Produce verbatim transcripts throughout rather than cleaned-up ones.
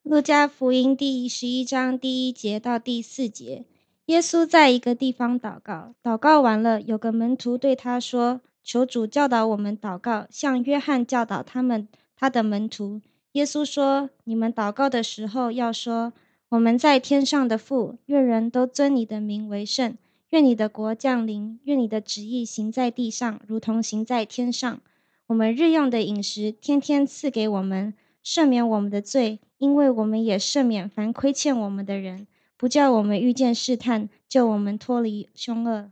路加福音第十一章第一节到第四节，耶稣在一个地方祷告，祷告完了，有个门徒对他说：“求主教导我们祷告，像约翰教导他们他的门徒。”耶稣说：“你们祷告的时候，要说：我们在天上的父，愿人都尊你的名为圣，愿你的国降临，愿你的旨意行在地上，如同行在天上。我们日用的饮食，天天赐给我们，赦免我们的罪，因为我们也赦免凡亏欠我们的人，不叫我们遇见试探，救我们脱离凶恶。”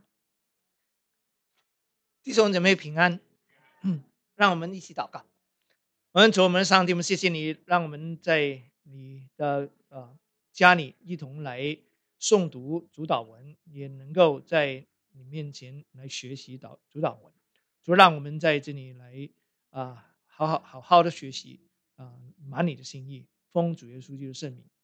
弟兄姐妹平安，让我们一起祷告。我们主我们的上帝，我们谢谢你，让我们在你的呃家里一同来诵读主祷文，也能够在你面前来学习导主祷文。主让我们在这里来啊、呃，好好好好的学习啊、呃，满你的心意，奉主耶稣基督的圣名。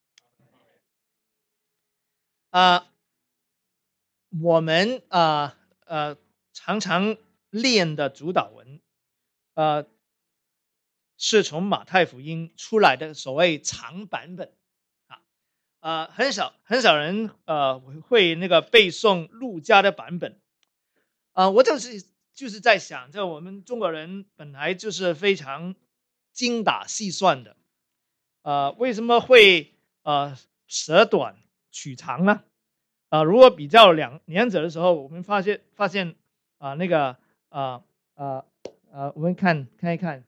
啊、呃，我们啊 呃, 呃常常练的主祷文，呃。是从马太福音出来的所谓长版本啊，呃，很少很少人呃会那个背诵路加的版本啊、呃。我就是就是在想，这我们中国人本来就是非常精打细算的，呃，为什么会呃舍短取长呢？啊、呃，如果比较两两者的时候，我们发现发现啊、呃、那个啊啊啊，我们看看一看。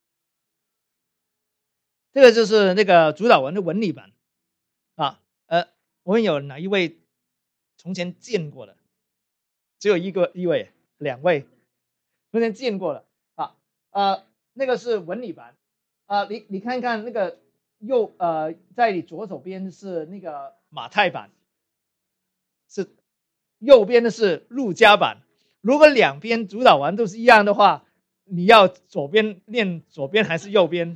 这个就是那个主祷文的文理版啊，呃，我们有哪一位从前见过的？只有一个一位，两位从前见过的啊，呃，那个是文理版啊，你你看看那个右呃，在你左手边是那个马太版，是右边的是路加版。如果两边主导文都是一样的话，你要左边念左边还是右边？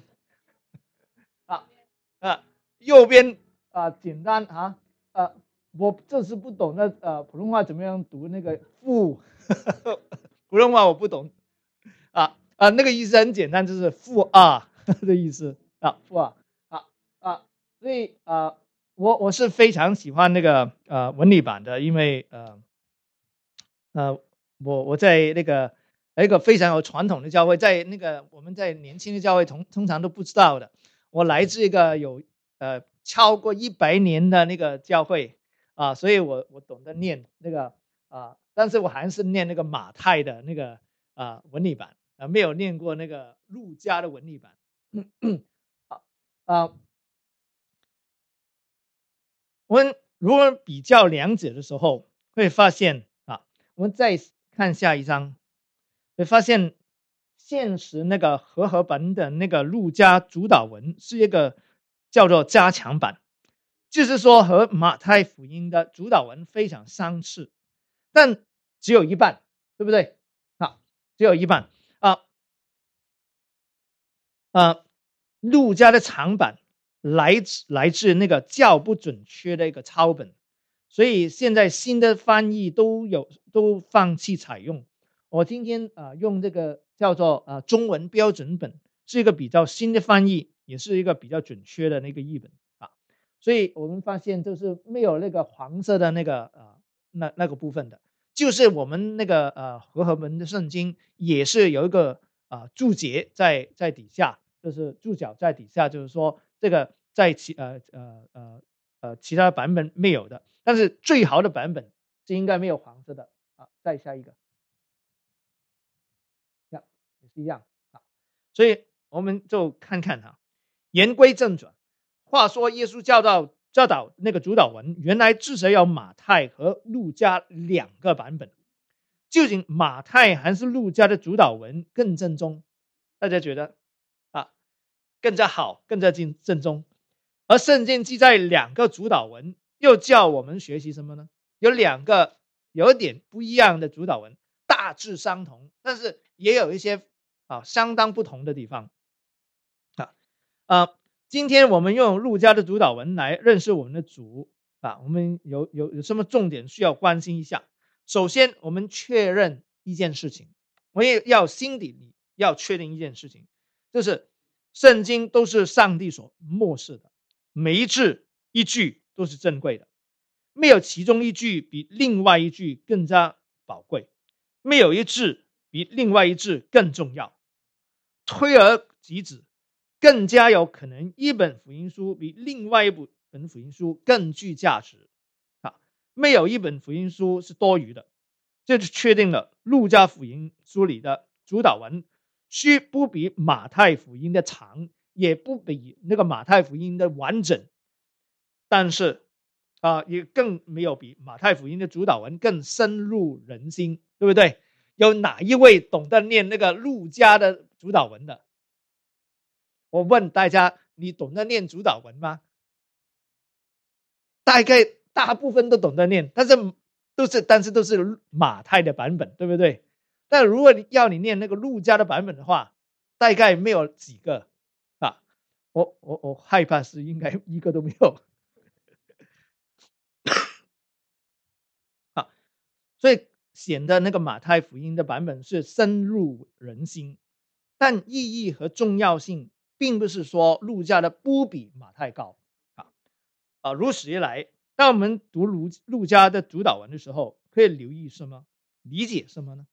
啊，右边啊、呃，简单啊，呃，我就是不懂那呃普通话怎么样读那个父，普通话我不懂啊啊、呃，那个意思很简单，就是父啊的意思啊，父啊啊啊，所以啊、呃，我我是非常喜欢那个呃文理版的，因为呃呃我我在那个一个非常有传统的教会，在那个我们在年轻的教会通通常都不知道的，我来自一个有呃超过一百年的那个教会啊，所以我我懂得念那个啊，但是我还是念那个马太的那个啊文理版啊，没有念过那个路加的文理版。啊啊，我们如果比较两者的时候，会发现啊，我们再看下一章，会发现现实那个和合本的那个路加主导文是一个叫做加强版，就是说和马太福音的主导文非常相似，但只有一半，对不对？啊，只有一半啊啊，路加的长版来自来自那个较不准确的一个抄本，所以现在新的翻译都有都放弃采用。我今天啊、呃、用这个叫做啊、呃、中文标准本，是一个比较新的翻译，也是一个比较准确的那个译本啊。所以我们发现就是没有那个黄色的那个呃那那个部分的，就是我们那个呃和合本的圣经也是有一个啊、呃、注解在在底下，就是注脚在底下，就是说这个在其呃呃呃呃其他版本没有的，但是最好的版本是应该没有黄色的啊。再下一个，呀，也是一样啊。所以我们就看看哈，言归正传。话说耶稣教导教导那个主导文，原来至少有马太和路加两个版本。究竟马太还是路加的主导文更正宗？大家觉得啊，更加好，更加正宗？而圣经记载两个主导文，又叫我们学习什么呢？有两个有一点不一样的主导文，大致相同，但是也有一些啊相当不同的地方啊啊。今天我们用路加的主导文来认识我们的主啊，我们有有有什么重点需要关心一下？首先，我们确认一件事情，我也要心底里要确定一件事情，就是圣经都是上帝所默示的， 每一字一句都是珍贵的，没有其中一句比另外一句更加宝贵，没有一字比另外一字更重要。推而及之，更加有可能一本福音书比另外一本福音书更具价值啊！没有一本福音书是多余的，这就确定了路加福音书里的主导文虽不比马太福音的长，也不比那个马太福音的完整，但是啊、呃，也更没有比马太福音的主导文更深入人心，对不对？有哪一位懂得念那个路加的主导文的？我问大家，你懂得念主导文吗？大概大部分都懂得念，但是都是但是都是马太的版本，对不对？但如果你要你念那个路加的版本的话，大概没有几个啊。我我我害怕是应该一个都没有啊，所以显得那个马太福音的版本是深入人心，但意义和重要性并不是说路加的不比马太高啊啊。如此一来，当我们读路路加的主导文的时候，可以留意什么？理解什么呢？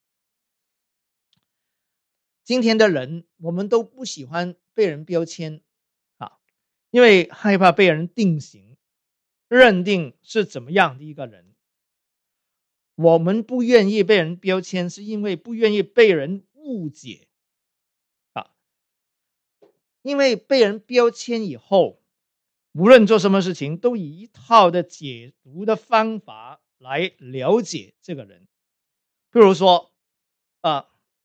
今天的人，我们都不喜欢被人标签啊，因为害怕被人定型，认定是怎么样的一个人。我们不愿意被人标签，是因为不愿意被人误解啊。因为被人标签以后，无论做什么事情，都以一套的解读的方法来了解这个人。比如说，啊、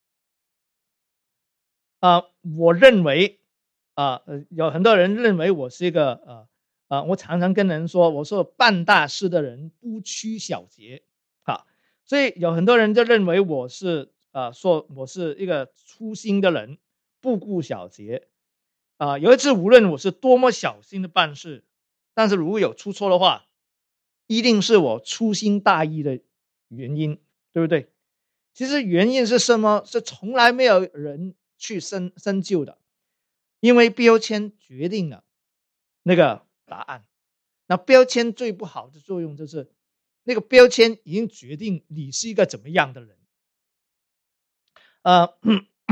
呃、啊、呃，我认为啊、呃，有很多人认为我是一个呃呃，我常常跟人说，我说办大事的人不拘小节啊，所以有很多人就认为我是呃说我是一个粗心的人，不顾小节啊。有一次，无论我是多么小心的办事，但是如果有出错的话，一定是我粗心大意的原因，对不对？其实原因是什么？是从来没有人去深深究的，因为标签决定了那个答案。那标签最不好的作用就是，那个标签已经决定你是一个怎么样的人。呃，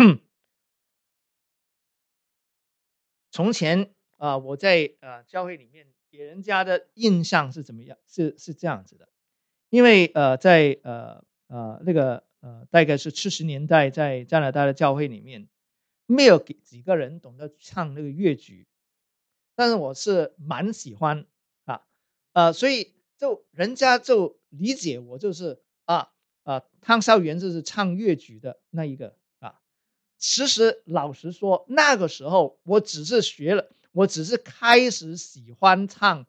从前啊、呃，我在呃教会里面给人家的印象是怎么样？是是这样子的，因为呃在呃呃那个呃大概是七十年代在加拿大的教会里面，没有几几个人懂得唱那个粤曲，但是我是蛮喜欢啊，呃，所以就人家就理解我就是啊啊，汤少元就是唱粤曲的那一个啊。其实老实说，那个时候我只是学了，我只是开始喜欢唱，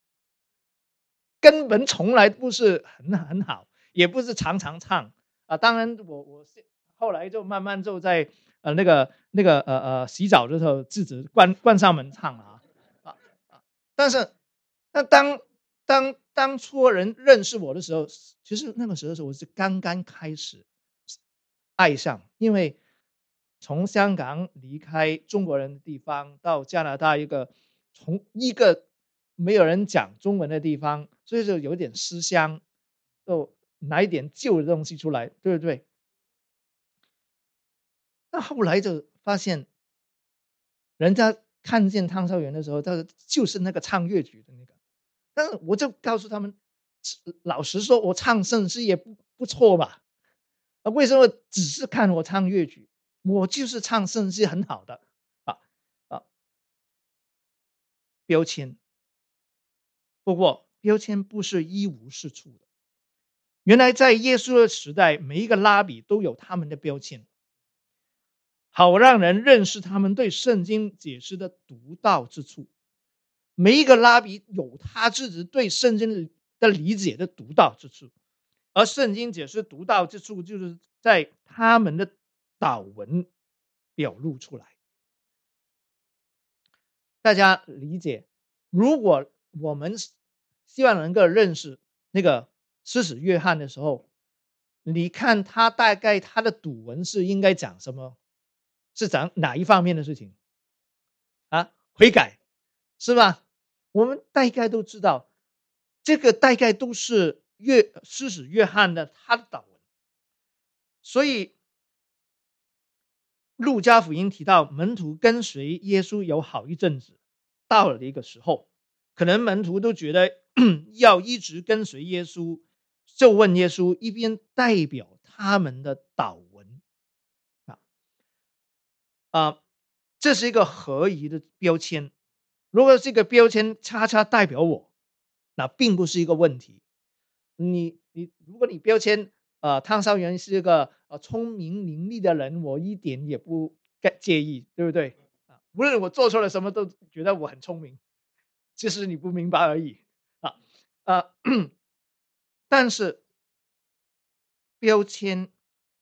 根本从来不是很很好，也不是常常唱啊。当然我我是后来就慢慢就在呃那个那个呃呃洗澡的时候自己关关上门唱了啊啊啊！但是那当当当初人认识我的时候，其实那个时候我是刚刚开始爱上，因为从香港离开中国人的地方到加拿大一个从一个没有人讲中文的地方，所以就有点思乡，就拿一点旧的东西出来，对不对？那后来就发现，人家看见汤少元的时候，他就是那个唱粤曲的那个，但是我就告诉他们，老实说，我唱圣诗也不不错吧？啊，为什么只是看我唱粤曲？我就是唱圣诗很好的啊啊！标签，不过标签不是一无是处的。原来在耶稣的时代，每一个拉比都有他们的标签，好让人认识他们对圣经解释的独到之处。每一个拉比有他自己对圣经的理解的独到之处，而圣经解释独到之处，就是在他们的祷文表露出来。大家理解，如果我们希望能够认识那个施洗约翰的时候，你看他大概他的祷文是应该讲什么？是讲哪一方面的事情啊？悔改是吧？ 我们大概都知道，这个大概都是约施洗约翰的他的祷文。所以路加福音提到门徒跟随耶稣有好一阵子，到了一个时候，可能门徒都觉得要一直跟随耶稣，就问耶稣，一边代表他们的祷文啊啊，这是一个合宜的标签。如果这个标签叉叉代表我，那并不是一个问题。你你如果你标签呃汤少元是一个呃聪明伶俐的人，我一点也不介意，对不对？啊，无论我做错了什么，都觉得我很聪明，其实你不明白而已啊啊！但是标签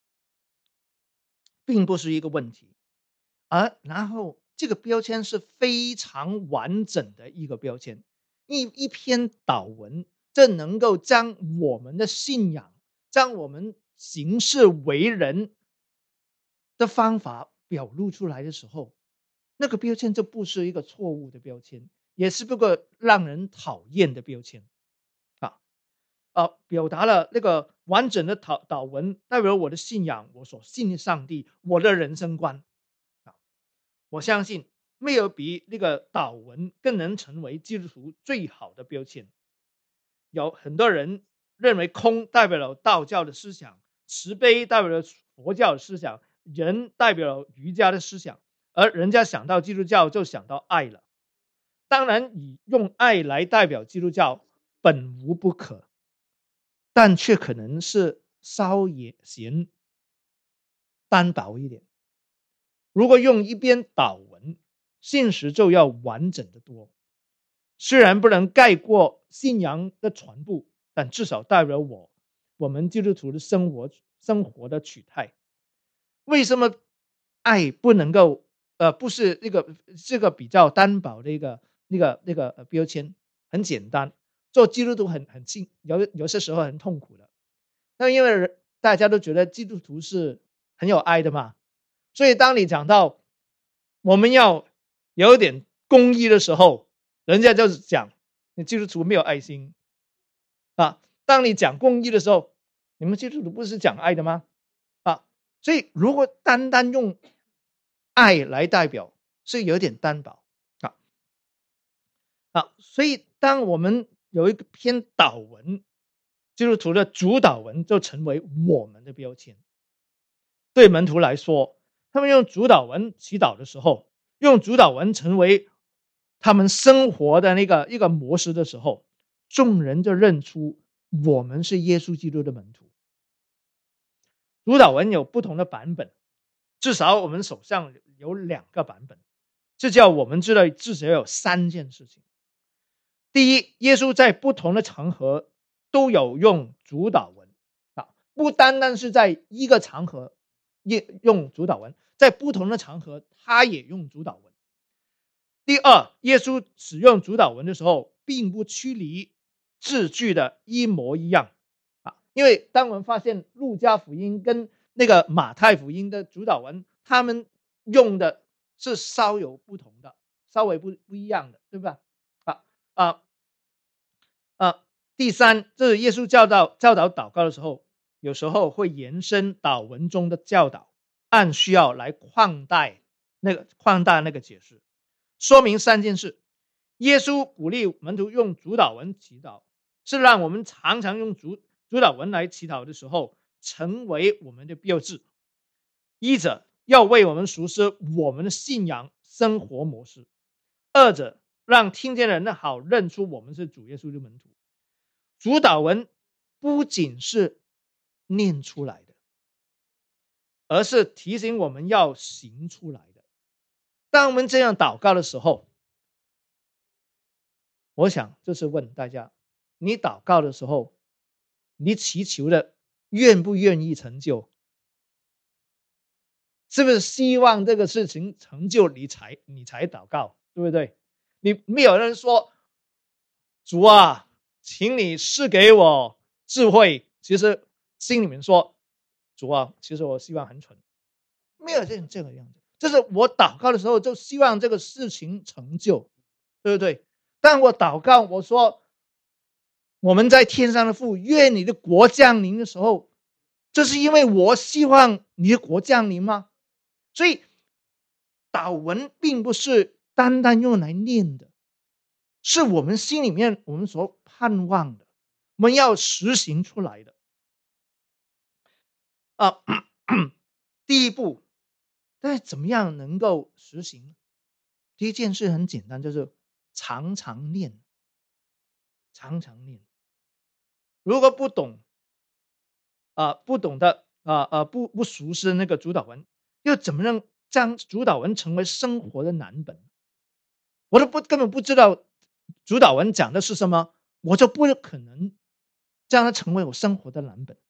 并不是一个问题，而然后这个标签是非常完整的一个标签，一一篇祷文，这能够将我们的信仰，将我们行事为人的方法表露出来的时候，那个标签就不是一个错误的标签，也是不个让人讨厌的标签啊啊！表达了那个完整的祷祷文，代表我的信仰，我所信的上帝，我的人生观啊！我相信没有比那个祷文更能成为基督徒最好的标签。有很多人认为空代表了道教的思想，慈悲代表了佛教的思想，仁代表了儒家的思想，而人家想到基督教就想到爱了。当然以用爱来代表基督教本无不可，但却可能是稍嫌单薄一点。如果用一篇祷文，信实就要完整的多。虽然不能概括信仰的全部，但至少代表我我们基督徒的生活生活的取态。为什么爱不能够呃不是那个这个比较单薄的一个那个那个标签？很简单，做基督徒很很轻，有有些时候很痛苦的。那因为大家都觉得基督徒是很有爱的嘛，所以当你讲到我们要有点公益的时候，人家就是讲你基督徒没有爱心啊。当你讲公益的时候，你们基督徒不是讲爱的吗？啊，所以如果单单用爱来代表，是有点单薄啊啊。所以当我们有一个篇祷文，基督徒的主祷文就成为我们的标签。对门徒来说，他们用主祷文祈祷的时候，用主祷文成为他们生活的那个一个模式的时候，众人就认出我们是耶稣基督的门徒。主祷文有不同的版本，至少我们手上有两个版本，这叫我们知道至少有三件事情。第一，耶稣在不同的场合都有用主祷文啊，不单单是在一个场合用主祷文，在不同的场合他也用主祷文。第二，耶稣使用主祷文的时候，并不趋离字句的一模一样啊，因为当我们发现路加福音跟那个马太福音的主祷文，他们用的是稍有不同的，稍微不不一样的，对吧？啊啊啊！第三，这是耶稣教导教导祷告的时候，有时候会延伸祷文中的教导，按需要来扩大那个扩大那个解释。说明三件事：耶稣鼓励门徒用主祷文祈祷，是让我们常常用主主祷文来祈祷的时候，成为我们的标志。一者要为我们熟悉我们的信仰生活模式；二者让听见的人好认出我们是主耶稣的门徒。主祷文不仅是念出来的，而是提醒我们要行出来的。当我们这样祷告的时候，我想就是问大家，你祷告的时候，你祈求的愿不愿意成就？是不是希望这个事情成就你才你才祷告，对不对？你没有人说主啊，请你赐给我智慧，其实心里面说主啊，其实我希望很蠢，没有这样这个样子。就是我祷告的时候就希望这个事情成就，对不对？ 当我祷告，我说我们在天上的父，愿你的国降临的时候，这是因为我希望你的国降临吗？所以祷文并不是单单用来念的，是我们心里面我们所盼望的，我们要实行出来的啊。第一步，但怎么样能够实行？第一件事很简单，就是常常念，常常念。如果不懂啊、呃，不懂得啊呃不不熟悉那个主导文，又怎么让将主导文成为生活的蓝本？我都不根本不知道主导文讲的是什么，我就不可能将它成为我生活的蓝本。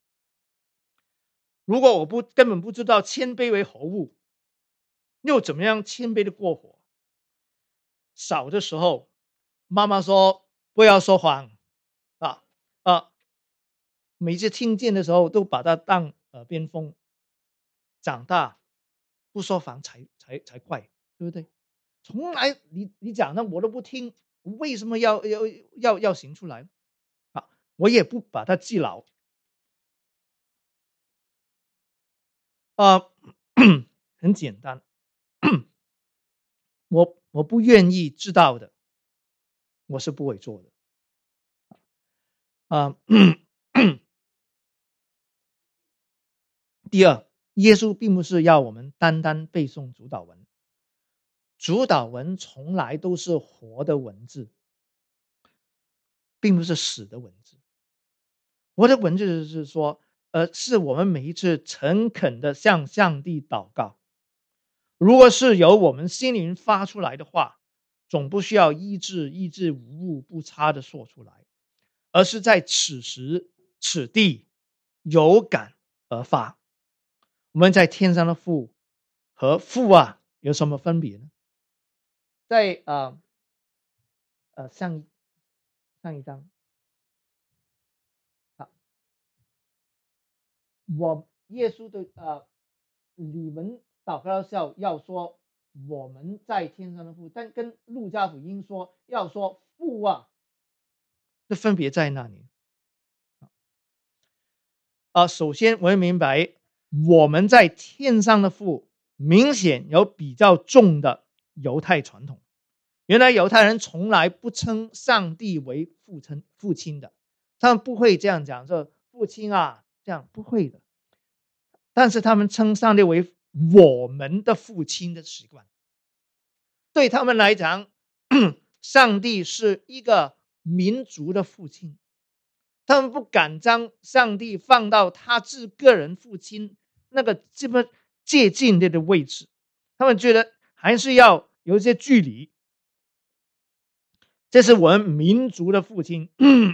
如果我不根本不知道谦卑为何物，又怎么样谦卑的过活？小的时候，妈妈说不要说谎啊啊，每次听见的时候都把它当耳边风。长大不说谎才才才怪，对不对？从来你你讲的我都不听，为什么要要要要行出来？啊，我也不把它记牢。啊，很简单，我我不愿意知道的，我是不会做的。啊，第二，耶稣并不是要我们单单背诵主导文，主导文从来都是活的文字，并不是死的文字。活的文字是说，呃，是我们每一次诚恳的向上帝祷告。如果是由我们心灵发出来的话，总不需要医治医治无误不差的说出来，而是在此时此地有感而发。我们在天上的父和父啊有什么分别呢？在呃呃上上一章，好，我耶稣的呃，你们祷告要要说我们在天上的父，但跟路加福音说要说父啊，这分别在哪里？啊，首先我要明白，我们在天上的父明显有比较重的犹太传统。原来犹太人从来不称上帝为父亲父亲的，他们不会这样讲，说父亲啊，这样不会的。但是他们称上帝为我们的父亲的习惯，对他们来讲，上帝是一个民族的父亲，他们不敢将上帝放到他自个人父亲那个这么接近的位置，他们觉得还是要有一些距离。这是我们民族的父亲，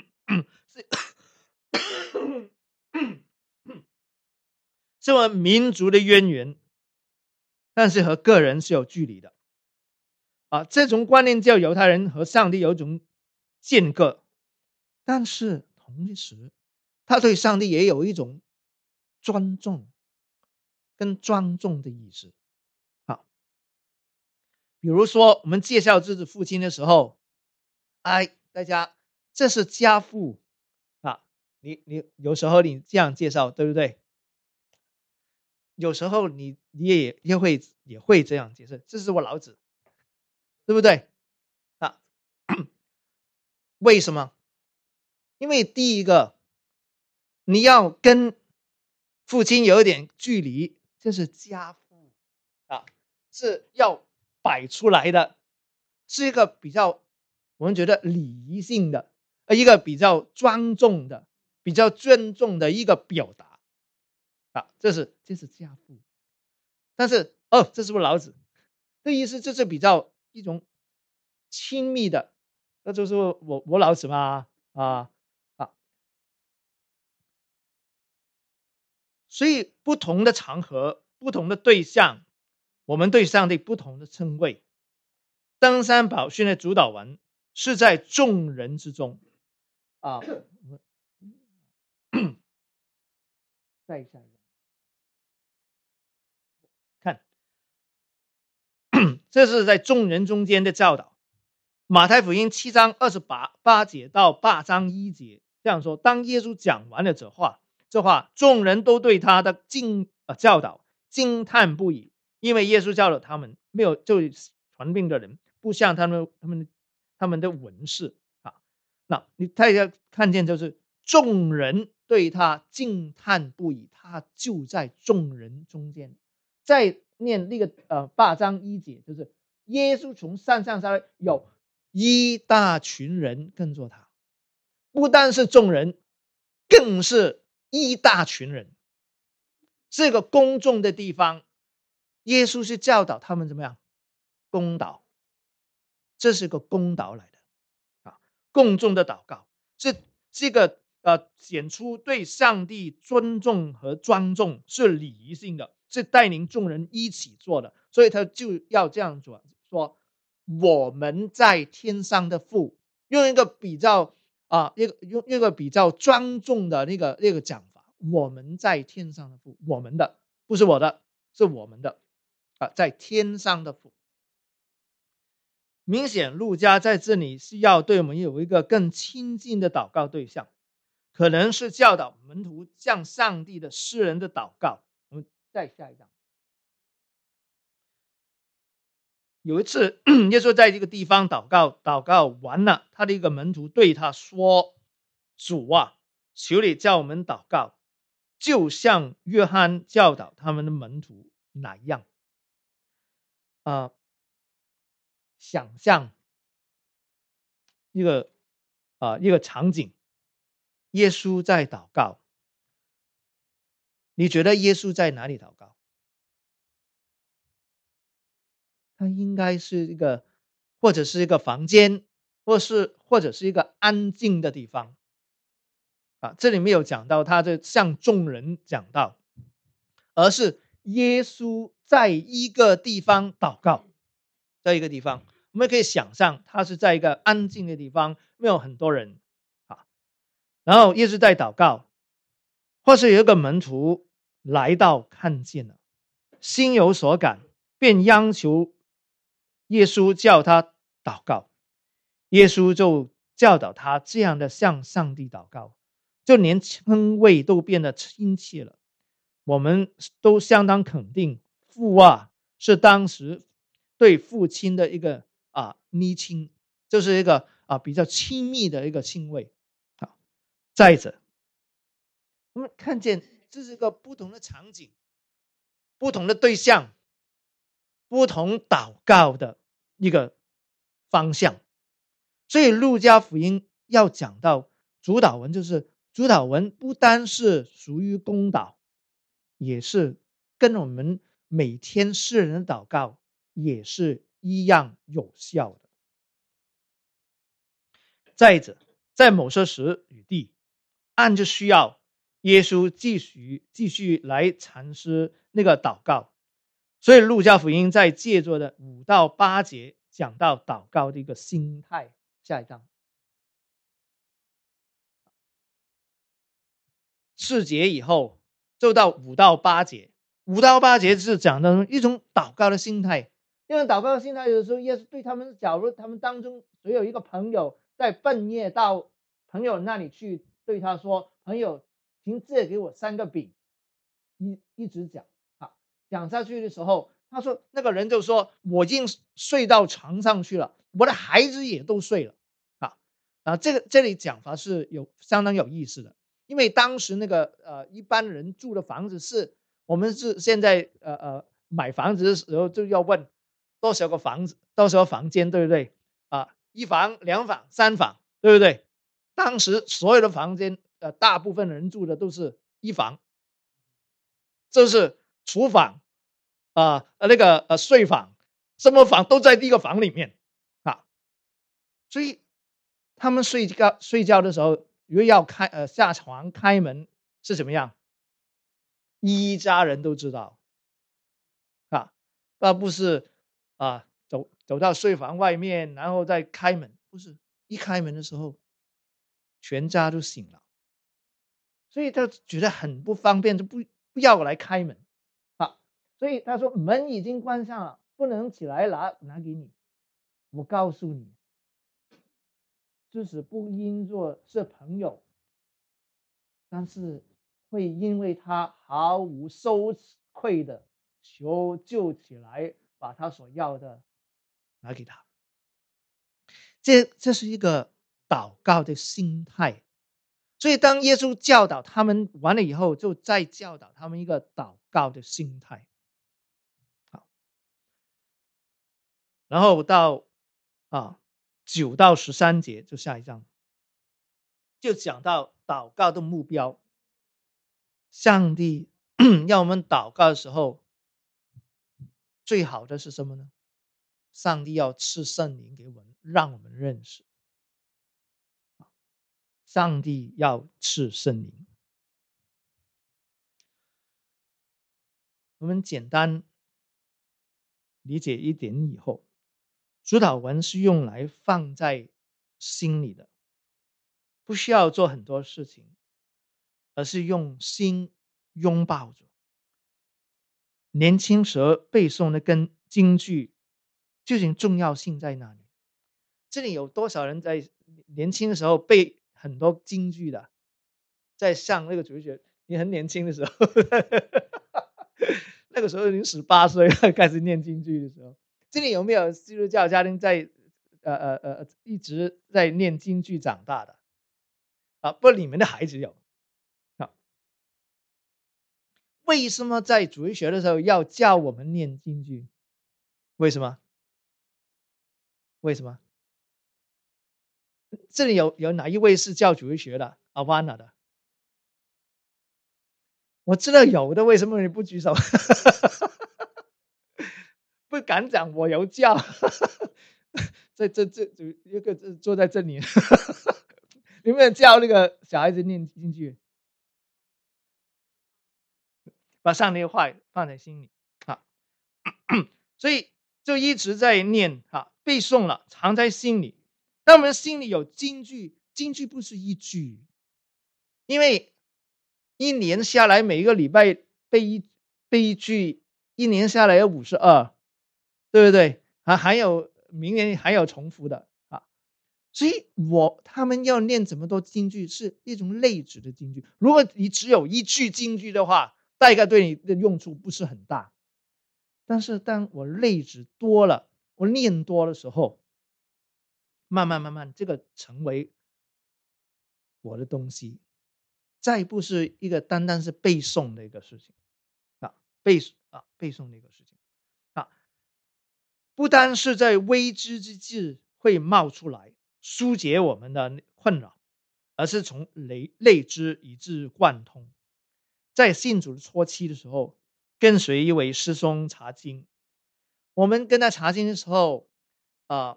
是我们民族的渊源，但是和个人是有距离的。啊，这种观念叫犹太人和上帝有一种间隔，但是同时，他对上帝也有一种尊重跟庄重的意思。好，比如说我们介绍自己父亲的时候，哎，大家这是家父啊，你你有时候你这样介绍，对不对？有时候你你也也会也会这样解释，这是我老子，对不对？啊，为什么？因为第一个，你要跟父亲有一点距离，这是家父啊，是要摆出来的，是一个比较我们觉得礼仪性的，一个比较庄重的、比较尊重的一个表达啊，这是这是家父。但是哦，这是不是老子？这意思这是比较一种亲密的，那就是我我老子嘛啊啊，所以不同的场合、不同的对象，我们对上帝不同的称谓。登山宝训的主导文是在众人之中啊，再一下看，这是在众人中间的教导。 马太福音七章二十八八节到八章一节这样说：当耶稣讲完了这话，这话众人都对他的经、呃、教导惊叹不已，因为耶稣教导他们没有就传病的人，不像他们他们他们的文士啊。那你大家看见就是众人对他惊叹不已，他就在众人中间。再念那个呃八章一节，就是耶稣从山上下来，有一大群人跟着他，不单是众人，更是一大群人。这个公众的地方，耶稣是教导他们怎么样公祷，这是个公祷来的啊，公众的祷告是这个呃显出对上帝尊重和庄重，是礼仪性的，是带领众人一起做的，所以他就要这样做，说我们在天上的父，用一个比较啊，一个用一个比较庄重的那个那个讲法，我们在天上的父，我们的不是我的，是我们的啊，在天上的父。明显路加在这里是要对我们有一个更亲近的祷告对象，可能是教导门徒向上帝的诗人的祷告。我们再下一章。有一次耶稣在这个地方祷告，祷告完了，他的一个门徒对他说，主啊，求你叫我们祷告，就像约翰教导他们的门徒那样。啊、呃，想象一个啊、呃、一个场景，耶稣在祷告，你觉得耶稣在哪里祷告？他应该是一个，或者是一个房间，或是或者是一个安静的地方啊。这里没有讲到他的向众人讲道，而是耶稣在一个地方祷告，在一个地方，我们可以想象他是在一个安静的地方，没有很多人啊。然后耶稣在祷告，或是有一个门徒来到看见了，心有所感，便央求耶稣叫他祷告。耶稣就教导他这样的向上帝祷告，就连称谓都变得亲切了。我们都相当肯定，父啊是当时对父亲的一个啊昵称，就是一个啊比较亲密的一个亲谓啊。再者，我们看见这是一个不同的场景，不同的对象，不同祷告的一个方向。所以路加福音要讲到主祷文，就是主祷文不单是属于公祷，也是跟我们每天世人的祷告也是一样有效的。再者，在某些时与地，按着需要，耶稣继续继续来阐释那个祷告。所以路加福音在借着的五到八节讲到祷告的一个心态。下一章四节以后就到五到八节，五到八节是讲的一种祷告的心态。因为祷告的心态，有时候耶稣对他们，假如他们当中只有一个朋友在半夜到朋友那里去，对他说：“朋友，请借给我三个饼。”一一直讲啊，讲下去的时候，他说那个人就说：“我已经睡到床上去了，我的孩子也都睡了。”啊啊，这个这里讲法是有相当有意思的。因为当时那个呃一般人住的房子是，我们是现在呃呃买房子的时候就要问多少个房子，多少个房间，对不对啊？一房、两房、三房，对不对？当时所有的房间，呃，大部分人住的都是一房，这是厨房啊、呃，那个呃睡房，什么房都在一个房里面啊，所以他们睡觉睡觉的时候。如果要开呃下床开门是怎么样？一家人都知道啊，那不是啊，走走到睡房外面，然后再开门，不是一开门的时候，全家都醒了，所以他觉得很不方便，就不不要来开门啊，所以他说门已经关上了，不能起来拿拿给你。我告诉你， 即使不因作是朋友，但是会因为他毫无羞愧的求救起来，把他所要的拿给他。这这是一个祷告的心态。所以当耶稣教导他们完了以后，就再教导他们一个祷告的心态。好，然后到啊九到十三节，就下一章，就讲到祷告的目标。上帝要我们祷告的时候，最好的是什么呢？上帝要赐圣灵给我们，让我们认识。上帝要赐圣灵。我们简单理解一点以后，主祷文是用来放在心里的，不需要做很多事情，而是用心拥抱着。年轻时候背诵的跟京剧究竟重要性在哪里？这里有多少人在年轻的时候背很多京剧的？在上那个主学，你很年轻的时候那个时候你十八岁开始念京剧的时候，这里有没有基督教家庭在呃呃呃一直在念京剧长大的？啊，不，你们的孩子有。啊，为什么在主日学的时候要叫我们念京剧？为什么？为什么？这里有有哪一位是教主日学的？阿瓦纳的？我知道有的，为什么你不举手？不敢讲我有教。在这这一个坐在这里。有没有教那个小孩子念京剧？把上帝的话放在心里。啊，所以就一直在念，啊，背诵了，藏在心里。当我们心里有京剧，京剧不是一句，因为一年下来每一个礼拜背一背一句，一年下来有五十二，对不对？啊，还有明年还有重复的啊。所以我他们要念这么多京剧是一种类指的京剧。如果你只有一句京剧的话，大概对你的用处不是很大。但是当我类指多了，我念多的时候，慢慢慢慢这个成为我的东西，再不是一个单单是背诵的一个事情啊，背啊背诵的一个事情啊，不单是在危机之际会冒出来疏解我们的困扰，而是从类类之以致贯通。在信主初期的时候，跟随一位师兄查经，我们跟他查经的时候，啊、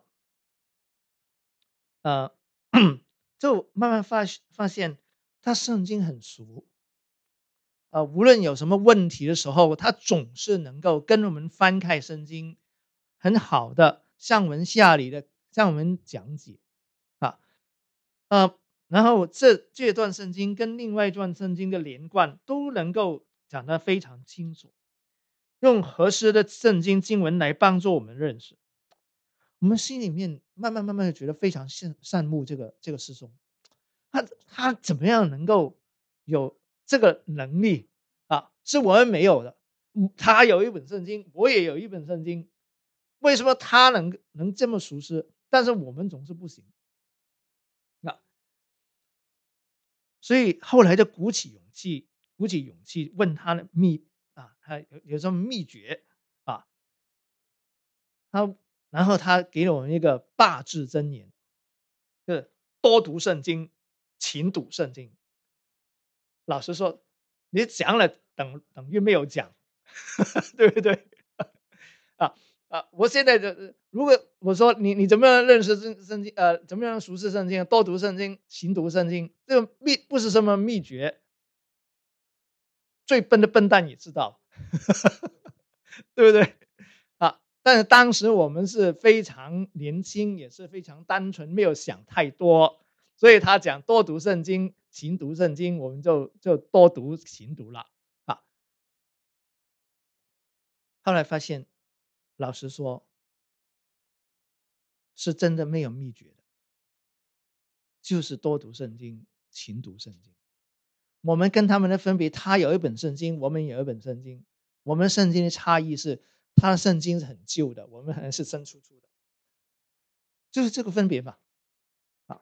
呃，呃就慢慢发发现他圣经很熟。呃，无论有什么问题的时候，他总是能够跟我们翻开圣经，很好的向我们下里的向我们讲解。啊，呃，然后这这段圣经跟另外一段圣经的连贯都能够讲得非常清楚，用合适的圣经经文来帮助我们认识。我们心里面慢慢慢慢的觉得非常羡羡慕这个这个师兄，他他怎么样能够有这个能力啊？是我们没有的。嗯他有一本圣经，我也有一本圣经，为什么他能能这么熟悉，但是我们总是不行？啊，所以后来就鼓起勇气，鼓起勇气问他的秘啊，他有有什么秘诀啊？他然后他给了我们一个大智真言，是多读圣经，勤读圣经。老实说，你讲了等等于没有讲。对不对？啊啊！我现在的如果我说你你怎么样认识圣圣经？呃，怎么样熟悉圣经？多读圣经，勤读圣经，这个秘不是什么秘诀，最笨的笨蛋也知道。对不对？啊！但是当时我们是非常年轻，也是非常单纯，没有想太多，所以他讲多读圣经，勤读圣经，我们就就多读勤读了。啊，后来发现，老实说，是真的没有秘诀的。 就是多读圣经，勤读圣经。我们跟他们的分别，他有一本圣经，我们有一本圣经。我们圣经的差异是，他的圣经是很旧的，我们还是生出出的，就是这个分别吧。啊，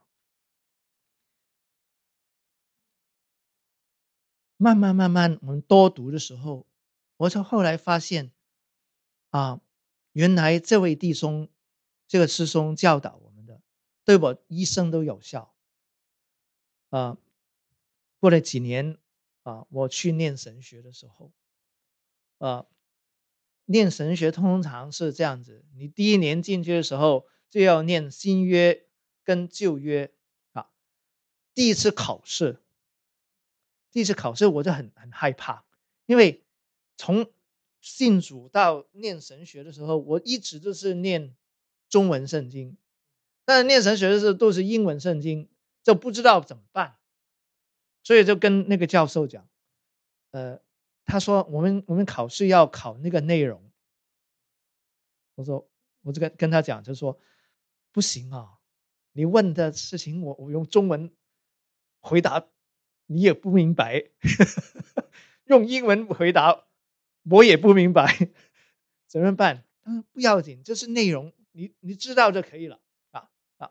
慢慢慢慢，我们多读的时候，我就后来发现，啊，原来这位弟兄，这个师兄教导我们的，对我一生都有效。啊，过了几年，啊，我去念神学的时候，呃，念神学通常是这样子，你第一年进去的时候就要念新约跟旧约啊。第一次考试，第一次考试我就很很害怕，因为从信主到念神学的时候，我一直都是念中文圣经，但是念神学的时候都是英文圣经，就不知道怎么办，所以就跟那个教授讲，呃，他说我们我们考试要考那个内容。我说我就跟跟他讲，就说不行啊，你问的事情我我用中文回答你也不明白，用英文回答我也不明白，怎么办？他说不要紧，这是内容，你你知道就可以了啊啊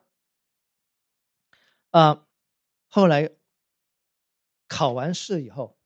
啊！后来考完试以后，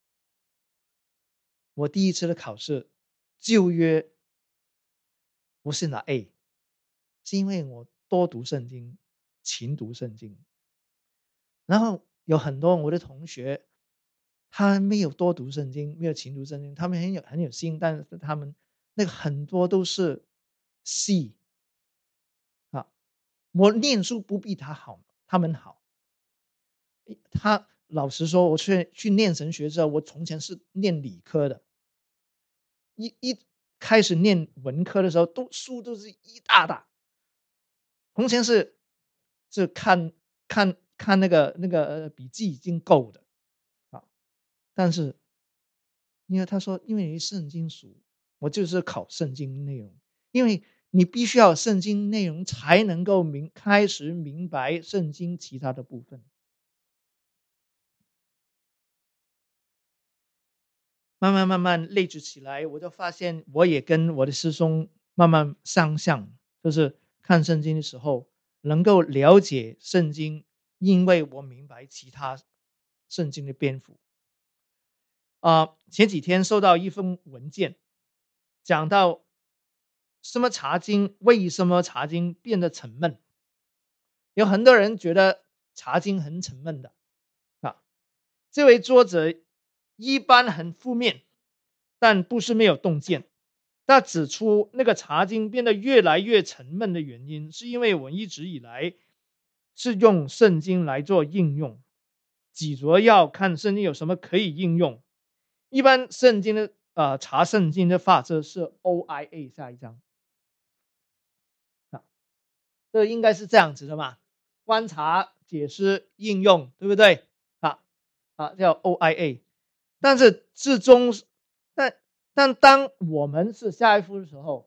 我第一次的考试旧约不是拿 A， 是因为我多读圣经，勤读圣经。然后有很多我的同学，他没有多读圣经，没有勤读圣经，他们很有很有心，但是他们那个很多都是 C 啊，我念书不比他好，他们好。他老实说，我去去念神学之后，我从前是念理科的，一一开始念文科的时候，都书都是一大大，从前是是看看看那个那个呃笔记已经够的啊，但是因为他说，因为你圣经熟，我就是考圣经内容，因为你必须要圣经内容才能够明开始明白圣经其他的部分。慢慢慢慢累积起来，我就发现我也跟我的师兄慢慢相像，就是看圣经的时候能够了解圣经，因为我明白其他圣经的篇幅。啊、呃前几天收到一封文件，讲到什么查经，为什么查经变得沉闷？有很多人觉得查经很沉闷的啊。这位作者一般很负面，但不是没有洞见。他指出，那个查经变得越来越沉闷的原因，是因为我一直以来是用圣经来做应用，记着要看圣经有什么可以应用。一般圣经的呃查圣经的法则是 O I A， 下一章啊，这应该是这样子的嘛？观察、解释、应用，对不对？啊啊，叫 O I A。但是至终，但但当我们是下一幅的时候，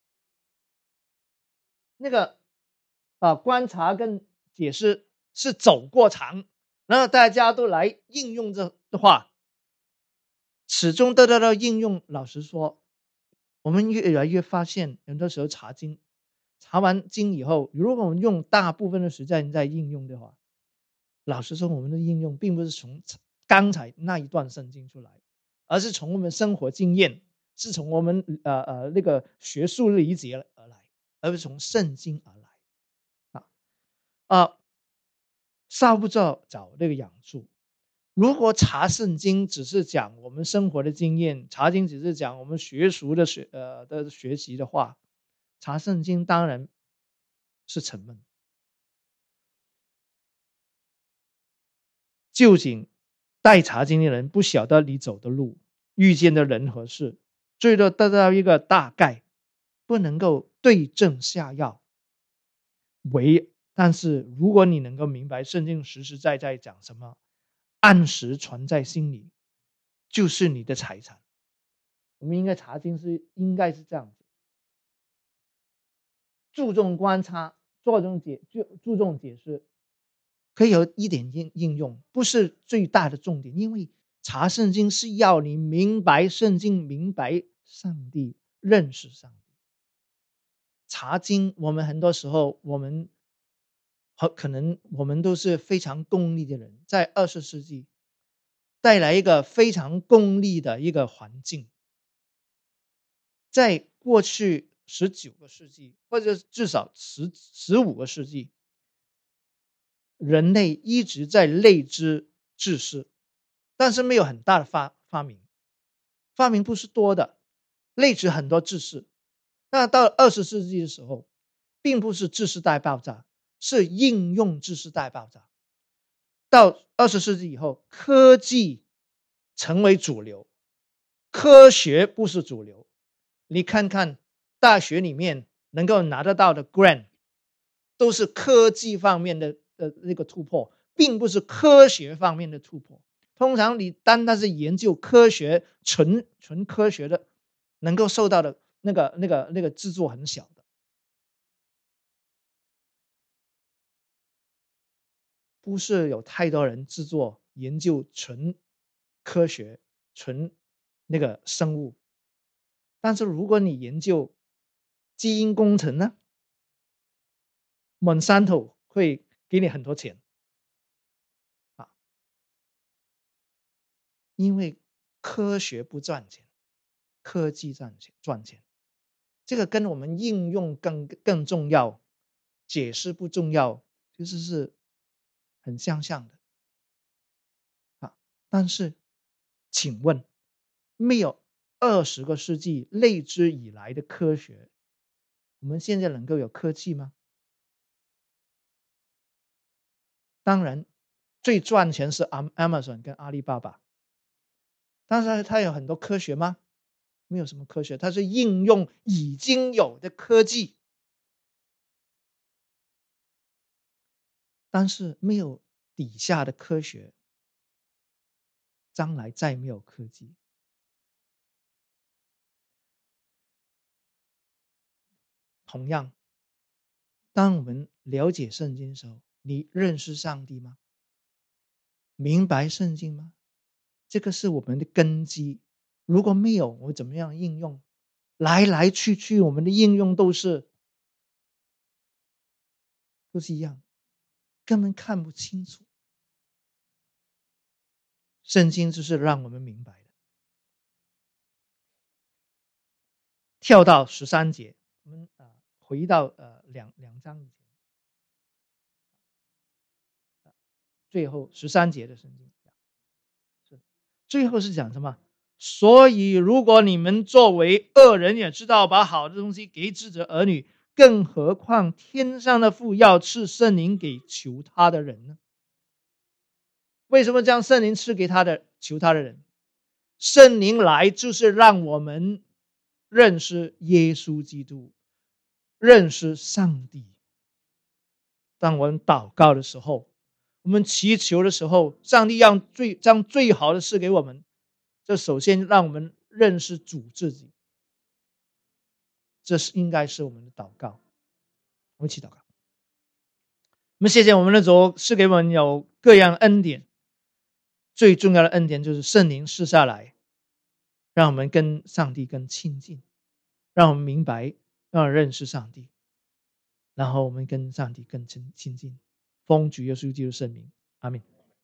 那个啊观察跟解释是走过场，然后大家都来应用这的话，始终得到应用。老实说，我们越来越发现，很多时候查经，查完经以后，如果我们用大部分的时间在应用的话，老实说，我们的应用并不是从刚才那一段圣经出来，而是从我们生活经验，是从我们呃呃那个学术理解而来，而不是从圣经而来啊啊！稍不着找那个养处。如果查圣经只是讲我们生活的经验，查经只是讲我们学术的学呃的学习的话，查圣经当然是沉闷。究竟带查经的人不晓得你走的路，遇见的人和事，最多得到一个大概，不能够对症下药。唯但是如果你能够明白圣经实实在在讲什么，按时存在心里，就是你的财产。我们应该查经是应该是这样子，注重观察，注重解注注重解释， 可以有一点应应用，不是最大的重点，因为查圣经是要你明白圣经，明白上帝，认识上帝。查经，我们很多时候，我们可能我们都是非常功利的人，在二十世纪带来一个非常功利的一个环境。在过去十九个世纪，或者至少十十五个世纪，人类一直在累积知识，但是没有很大的发发明，发明不是多的，累积很多知识。那到二十世纪的时候，并不是知识大爆炸，是应用知识大爆炸。到二十世纪以后，科技成为主流，科学不是主流。你看看大学里面能够拿得到的 grant， 都是科技方面的的那个突破，并不是科学方面的突破。通常你单单是研究科学，纯纯科学的，能够受到的那个那个那个制作很小的，不是有太多人制作研究纯科学、纯那个生物。但是如果你研究基因工程呢， Monsanto 会给你很多钱啊，因为科学不赚钱，科技赚钱赚钱。这个跟我们应用更更重要，解释不重要，其实是很相像的啊。但是，请问，没有二十个世纪累积以来的科学，我们现在能够有科技吗？当然，最赚钱是 Amazon 跟阿里巴巴，但是它有很多科学吗？没有什么科学，它是应用已经有的科技，但是没有底下的科学，将来再没有科技。同样，当我们了解圣经的时候，你认识上帝吗？明白圣经吗？这个是我们的根基。如果没有，我怎么样应用？来来去去，我们的应用都是都是一样，根本看不清楚。圣经就是让我们明白的。跳到十三节，我们啊、呃、回到呃两两章以前，最后十三节的圣经，是最后是讲什么？所以如果你们作为恶人也知道把好的东西给自己的儿女，更何况天上的父要赐圣灵给求他的人呢？为什么将圣灵赐给他的求他的人？圣灵来就是让我们认识耶稣基督，认识上帝。当我们祷告的时候，我们祈求的时候，上帝让最将最好的事给我们，这首先让我们认识主自己，这是应该是我们的祷告。我们一起祷告。我们谢谢我们的主赐给我们有各样恩典，最重要的恩典就是圣灵赐下来，让我们跟上帝更亲近，让我们明白，让我们认识上帝，然后我们跟上帝更亲近。奉主耶稣基督圣名，阿们。